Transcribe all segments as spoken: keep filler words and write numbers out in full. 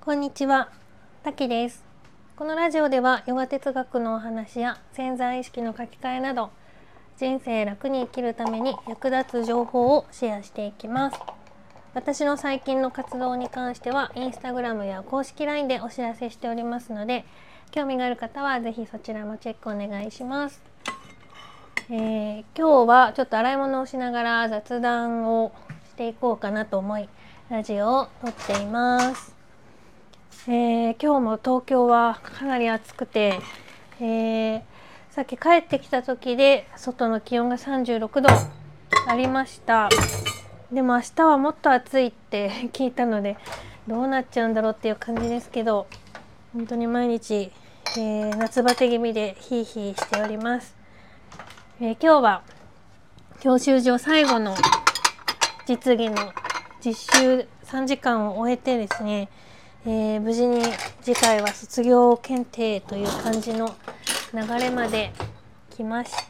こんにちは、たきです。このラジオではヨガ哲学のお話や潜在意識の書き換えなど人生楽に生きるために役立つ情報をシェアしていきます。私の最近の活動に関してはインスタグラムや公式 ライン でお知らせしておりますので、興味がある方はぜひそちらもチェックお願いします。えー、今日はちょっと洗い物をしながら雑談をしていこうかなと思いラジオを撮っています。えー、今日も東京はかなり暑くて、えー、さっき帰ってきた時で外の気温がさんじゅうろくどありました。でも明日はもっと暑いって聞いたのでどうなっちゃうんだろうっていう感じですけど、本当に毎日、えー、夏バテ気味でヒーヒーしております。えー、今日は教習所最後の実技の実習さんじかんを終えてですね、えー、無事に次回は卒業検定という感じの流れまで来ました。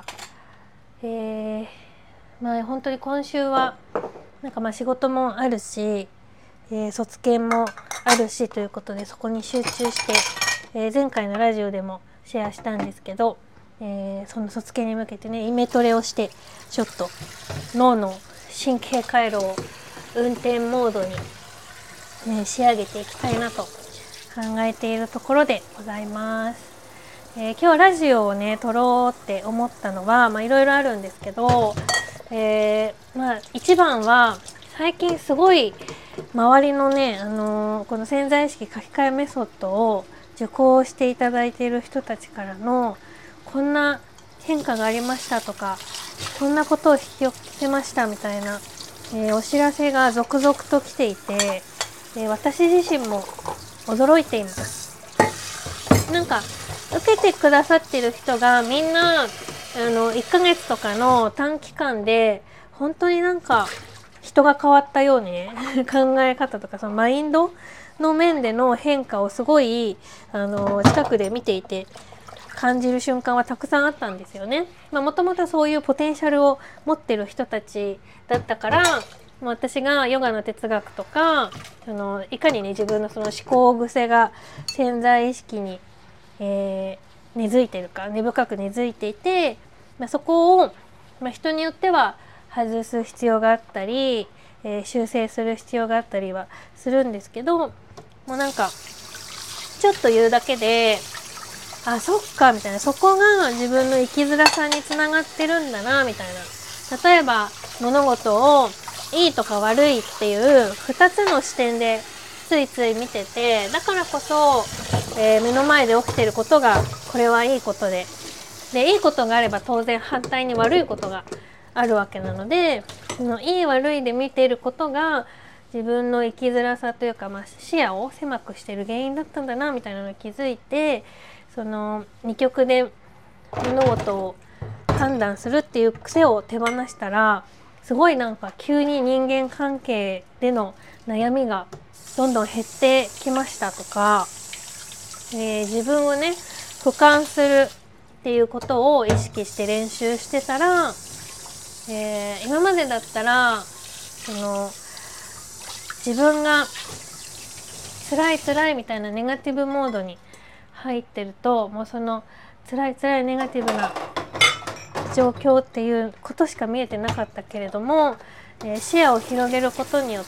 えー、まあ本当に今週はなんかまあ仕事もあるし、えー、卒検もあるしということでそこに集中して、えー、前回のラジオでもシェアしたんですけど、えー、その卒検に向けてねイメトレをしてちょっと脳の神経回路を運転モードにね、仕上げていきたいなと考えているところでございます。えー、今日ラジオをね撮ろうって思ったのは、まあいろいろあるんですけど、えー、まあ一番は最近すごい周りのね、あのー、この潜在意識書き換えメソッドを受講していただいている人たちからのこんな変化がありましたとか、こんなことを引き寄せましたみたいな、えー、お知らせが続々と来ていて、で私自身も驚いています。なんか受けてくださってる人がみんなあのいっかげつとかの短期間で本当になんか人が変わったようにね考え方とかそのマインドの面での変化をすごいあの近くで見ていて感じる瞬間はたくさんあったんですよね。もともとそういうポテンシャルを持ってる人たちだったから私がヨガの哲学とかそのいかにね自分のその思考癖が潜在意識に、えー、根付いてるか根深く根付いていて、まあ、そこを、まあ、人によっては外す必要があったり、えー、修正する必要があったりはするんですけど、もうなんかちょっと言うだけであそっかみたいな、そこが自分の生きづらさにつながってるんだなみたいな。例えば物事をいいとか悪いっていうふたつの視点でついつい見てて、だからこそ、えー、目の前で起きてることがこれはいいことででいいことがあれば当然反対に悪いことがあるわけなので、そのいい悪いで見ていることが自分の生きづらさというか、まあ、視野を狭くしている原因だったんだなみたいなのに気づいて、その二極で物事を判断するっていう癖を手放したらすごいなんか急に人間関係での悩みがどんどん減ってきましたとか、えー、自分をね俯瞰するっていうことを意識して練習してたら、えー、今までだったらその自分が辛い辛いみたいなネガティブモードに入ってると、もうその辛い辛いネガティブな状況っていうことしか見えてなかったけれども、えー、視野を広げることによって、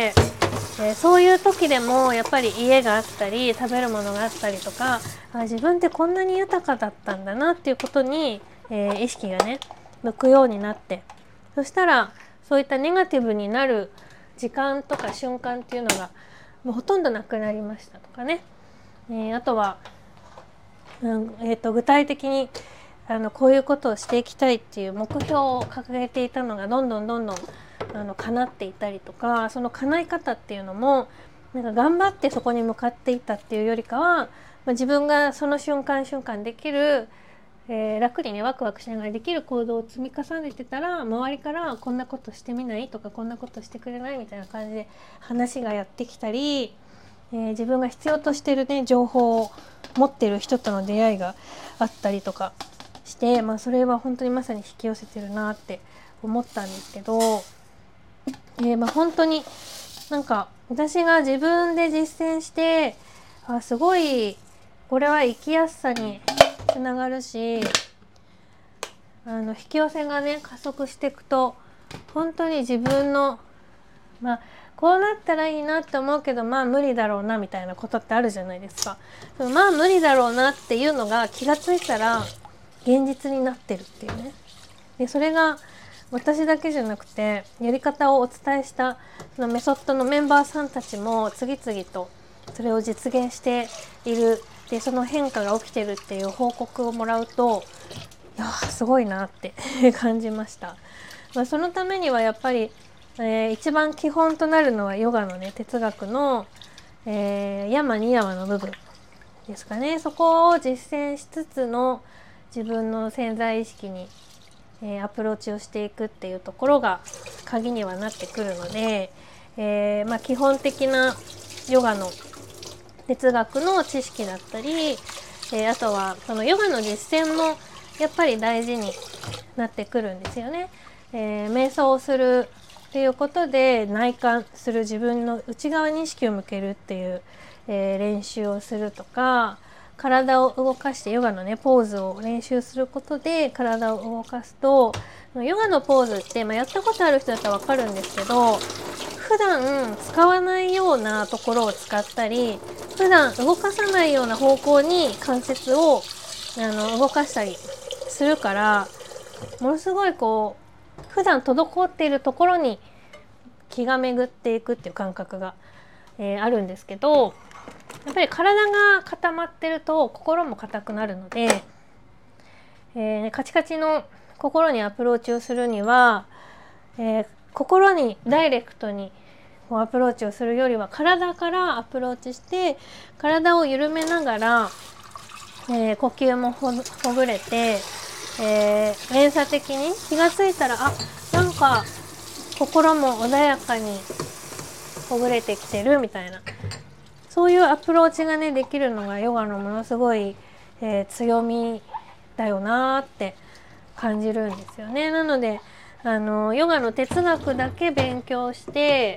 えー、そういう時でもやっぱり家があったり食べるものがあったりとか、あ自分ってこんなに豊かだったんだなっていうことに、えー、意識がね向くようになって、そしたらそういったネガティブになる時間とか瞬間っていうのがもうほとんどなくなりましたとかね、えー、あとは、うんえー、と具体的にあのこういうことをしていきたいっていう目標を掲げていたのがどんどんどんどんあの叶っていたりとか、その叶い方っていうのもなんか頑張ってそこに向かっていったっていうよりかは、まあ、自分がその瞬間瞬間できる、えー、楽にねワクワクしながらできる行動を積み重ねてたら、周りからこんなことしてみないとかこんなことしてくれないみたいな感じで話がやってきたり、えー、自分が必要としてるね情報を持ってる人との出会いがあったりとかして、まあ、それは本当にまさに引き寄せてるなって思ったんですけど、えー、まあ本当になんか私が自分で実践して、あ、すごいこれは生きやすさにつながるし、あの引き寄せがね加速していくと本当に自分のまあこうなったらいいなって思うけど、まあ無理だろうなみたいなことってあるじゃないですか。まあ無理だろうなっていうのが気がついたら現実になってるっていうね。でそれが私だけじゃなくて、やり方をお伝えしたそのメソッドのメンバーさんたちも次々とそれを実現している。でその変化が起きてるっていう報告をもらうと、いやすごいなって感じました。まあ、そのためにはやっぱり、えー、一番基本となるのはヨガのね哲学の、えー、ヤマニヤマの部分ですかね。そこを実践しつつの自分の潜在意識に、えー、アプローチをしていくっていうところが鍵にはなってくるので、えーまあ、基本的なヨガの哲学の知識だったり、えー、あとはそのヨガの実践もやっぱり大事になってくるんですよね。えー、瞑想をするっていうことで内観する、自分の内側に意識を向けるっていう、えー、練習をするとか、体を動かしてヨガのねポーズを練習することで体を動かすと、ヨガのポーズって、まあ、やったことある人だったら分かるんですけど、普段使わないようなところを使ったり、普段動かさないような方向に関節をあの動かしたりするから、ものすごいこう普段滞っているところに気が巡っていくっていう感覚が、えー、あるんですけど、やっぱり体が固まってると心も固くなるので、えー、カチカチの心にアプローチをするには、えー、心にダイレクトにアプローチをするよりは体からアプローチして体を緩めながら、えー、呼吸も ほ, ほぐれて、えー、連鎖的に気がついたら、あ、なんか心も穏やかにほぐれてきてるみたいな、そういうアプローチがねできるのがヨガのものすごい、えー、強みだよなって感じるんですよね。なのであのヨガの哲学だけ勉強して、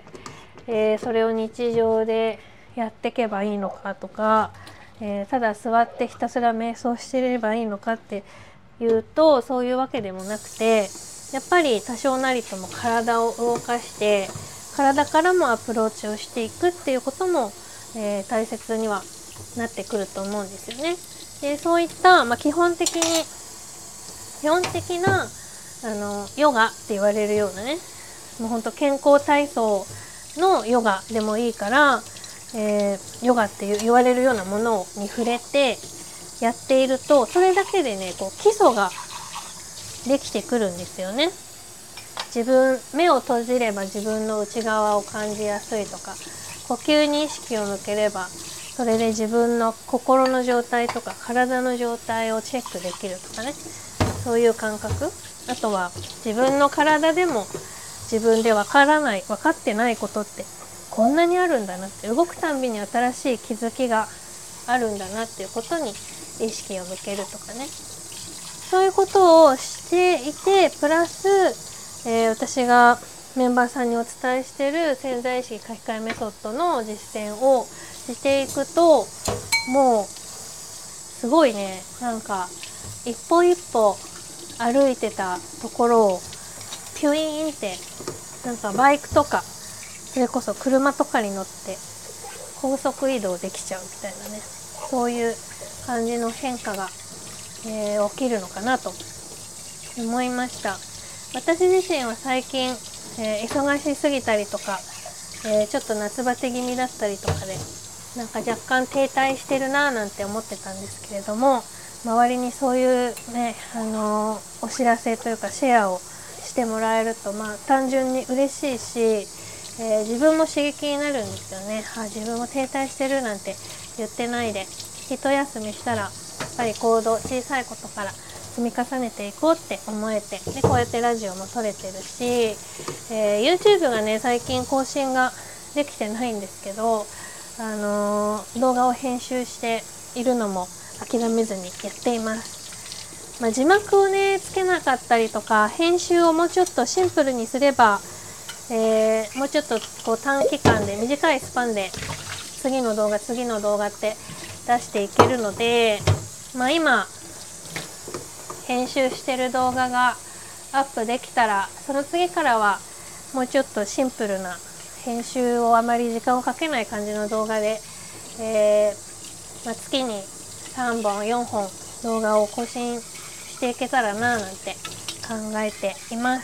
えー、それを日常でやっていけばいいのかとか、えー、ただ座ってひたすら瞑想してればいいのかっていうと、そういうわけでもなくて、やっぱり多少なりとも体を動かして体からもアプローチをしていくっていうことも、えー、大切にはなってくると思うんですよね。でそういった、まあ、基本的に基本的なあのヨガって言われるようなね、もうほんと健康体操のヨガでもいいから、えー、ヨガって言われるようなものに触れてやっていると、それだけでねこう基礎ができてくるんですよね。自分目を閉じれば自分の内側を感じやすいとか、呼吸に意識を向ければそれで自分の心の状態とか体の状態をチェックできるとかね、そういう感覚。あとは自分の体でも自分で分からない分かってないことってこんなにあるんだなって、動くたんびに新しい気づきがあるんだなっていうことに意識を向けるとかね、そういうことをしていて、プラス、えー、私がメンバーさんにお伝えしている潜在意識書き換えメソッドの実践をしていくと、もうすごいね、なんか一歩一歩歩いてたところをピュイーンってなんかバイクとかそれこそ車とかに乗って高速移動できちゃうみたいなね、そういう感じの変化が、えー、起きるのかなと思いました。私自身は最近、えー、忙しすぎたりとか、えー、ちょっと夏バテ気味だったりとかでなんか若干停滞してるななんて思ってたんですけれども、周りにそういうね、あのー、お知らせというかシェアをしてもらえると、まあ単純に嬉しいし、えー、自分も刺激になるんですよね。あ、自分も停滞してるなんて言ってないで、一休みしたらやっぱり行動、小さいことから積み重ねていこうって思えて、でこうやってラジオも撮れてるし、えー、YouTube がね最近更新ができてないんですけど、あのー、動画を編集しているのも諦めずにやっています。まあ、字幕をねつけなかったりとか、編集をもうちょっとシンプルにすればえー、もうちょっとこう短期間で短いスパンで次の動画次の動画って出していけるので、まあ、今編集してる動画がアップできたらその次からはもうちょっとシンプルな編集をあまり時間をかけない感じの動画で、えーまあ、月にさんぼんよんほん動画を更新していけたらななんて考えています。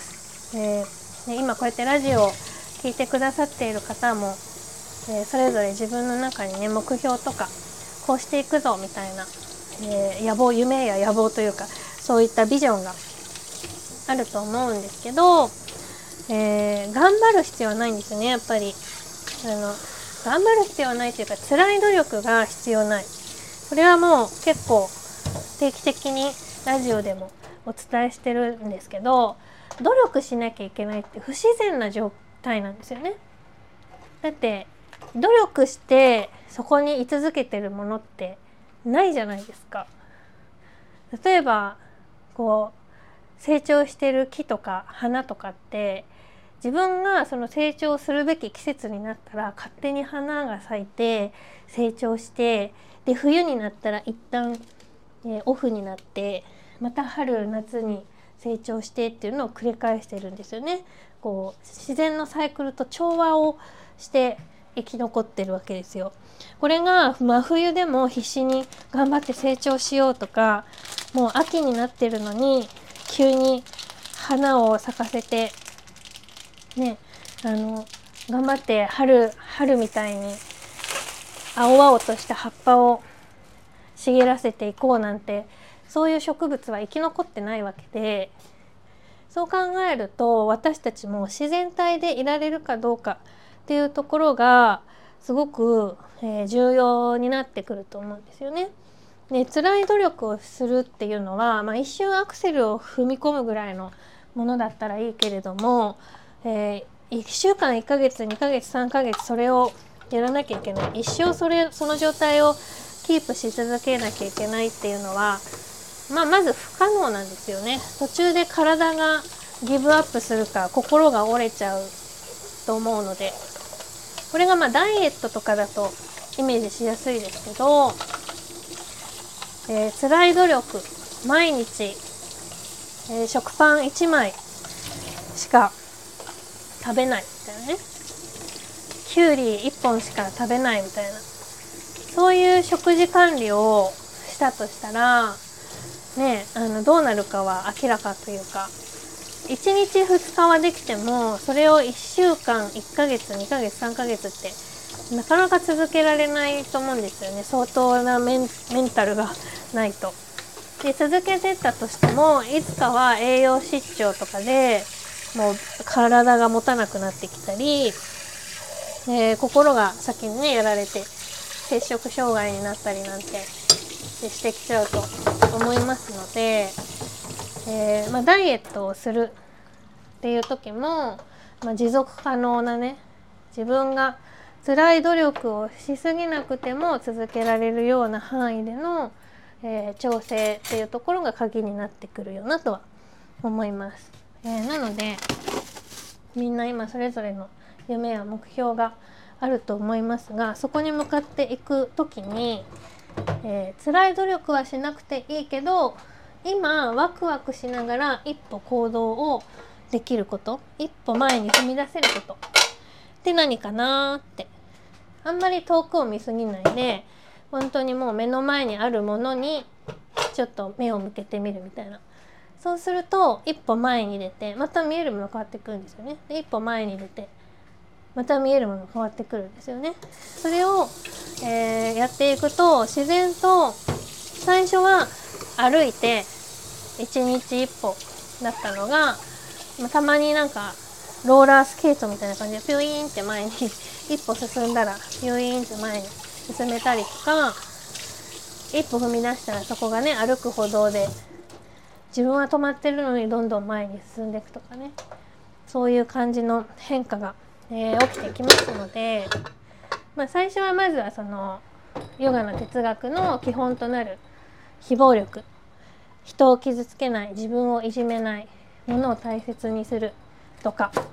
えー、で今こうやってラジオを聞いてくださっている方も、えー、それぞれ自分の中にね目標とかこうしていくぞみたいな、えー、野望夢や野望というかそういったビジョンがあると思うんですけど、えー、頑張る必要はないんですよね。やっぱりあの頑張る必要はないというか辛い努力が必要ない。これはもう結構定期的にラジオでもお伝えしてるんですけど、努力しなきゃいけないって不自然な状態なんですよね。だって努力してそこに居続けてるものってないじゃないですか。例えばこう成長してる木とか花とかって自分がその成長するべき季節になったら勝手に花が咲いて成長して、で冬になったら一旦、えー、オフになってまた春夏に成長してっていうのを繰り返してるんですよね。こう自然のサイクルと調和をして生き残ってるわけですよ。これが真冬でも必死に頑張って成長しようとか、もう秋になってるのに急に花を咲かせてね、あの頑張って春春みたいに青々とした葉っぱを茂らせていこうなんて、そういう植物は生き残ってないわけで、そう考えると私たちも自然体でいられるかどうかっていうところがすごく、えー、重要になってくると思うんですよね。で辛い努力をするっていうのは、まあ、一瞬アクセルを踏み込むぐらいのものだったらいいけれども、えー、いっしゅうかんいっかげつにかげつさんかげつそれをやらなきゃいけない、一生それその状態をキープし続けなきゃいけないっていうのは、まあ、まず不可能なんですよね。途中で体がギブアップするか心が折れちゃうと思うので、これがまあダイエットとかだとイメージしやすいですけど、えー、辛い努力毎日、えー、食パンいちまいしか食べないみたいなね、きゅうりいっぽんしか食べないみたいな、そういう食事管理をしたとしたらね、あのどうなるかは明らかというか、いちにちふつかはできてもそれをいっしゅうかんいっかげつにかげつさんかげつってなかなか続けられないと思うんですよね。相当なメン、メンタルがないと。で続けてったとしてもいつかは栄養失調とかでもう体が持たなくなってきたり、えー、心が先にねやられて摂食障害になったりなんてしてきちゃうと思いますので、えーまあ、ダイエットをするっていう時も、まあ、持続可能なね、自分が辛い努力をしすぎなくても続けられるような範囲での、えー、調整っていうところが鍵になってくるよなとは思います。えー、なのでみんな今それぞれの夢や目標があると思いますが、そこに向かっていく時に、えー、辛い努力はしなくていいけど今ワクワクしながら一歩行動をできること、一歩前に踏み出せることって何かなって、あんまり遠くを見すぎないで本当にもう目の前にあるものにちょっと目を向けてみるみたいな、そうすると一歩前に出てまた見えるもの変わってくるんですよね。で一歩前に出てまた見えるもの変わってくるんですよね。それを、えー、やっていくと自然と最初は歩いていちにちいっぽだったのが、まあ、たまになんかローラースケートみたいな感じでピュイーンって前に一歩進んだらピュイーンって前に進めたりとか、一歩踏み出したらそこがね歩く歩道で自分は止まってるのにどんどん前に進んでいくとかね、そういう感じの変化が、えー、起きてきますので、まあ、最初はまずはそのヨガの哲学の基本となる非暴力、人を傷つけない、自分をいじめない、ものを大切にするとか、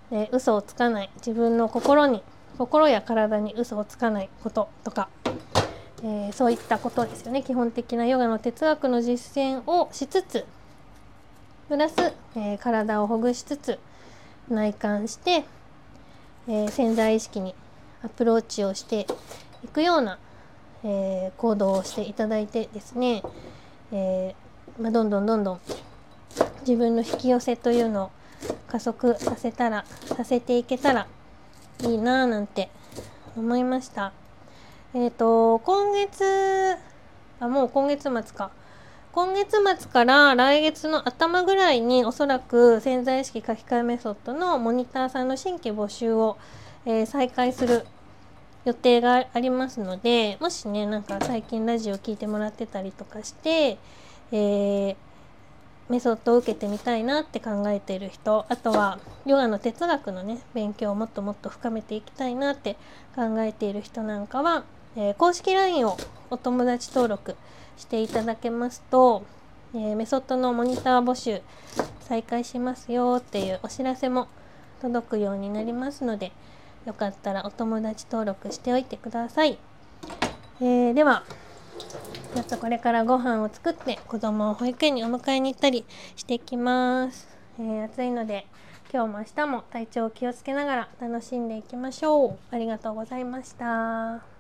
で嘘をつかない、自分の心に心や体に嘘をつかないこととか、えー、そういったことですよね。基本的なヨガの哲学の実践をしつつプラス、えー、体をほぐしつつ内観して、えー、潜在意識にアプローチをしていくような、えー、行動をしていただいてですね、えーまあ、どんどんどんどん自分の引き寄せというのを加速させたらさせていけたらいいなぁなんて思いました。えっと今月あもう今月末か今月末から来月の頭ぐらいにおそらく潜在意識書き換えメソッドのモニターさんの新規募集を、えー、再開する予定がありますので、もしねなんか最近ラジオ聞いてもらってたりとかして、えー、メソッドを受けてみたいなって考えている人、あとはヨガの哲学のね勉強をもっともっと深めていきたいなって考えている人なんかは、えー、公式 ライン をお友達登録していただけますと、えー、メソッドのモニター募集再開しますよっていうお知らせも届くようになりますので、よかったらお友達登録しておいてください。えー、ではちょっとこれからご飯を作って子供を保育園にお迎えに行ったりしてきます。えー、暑いので今日も明日も体調を気をつけながら楽しんでいきましょう。ありがとうございました。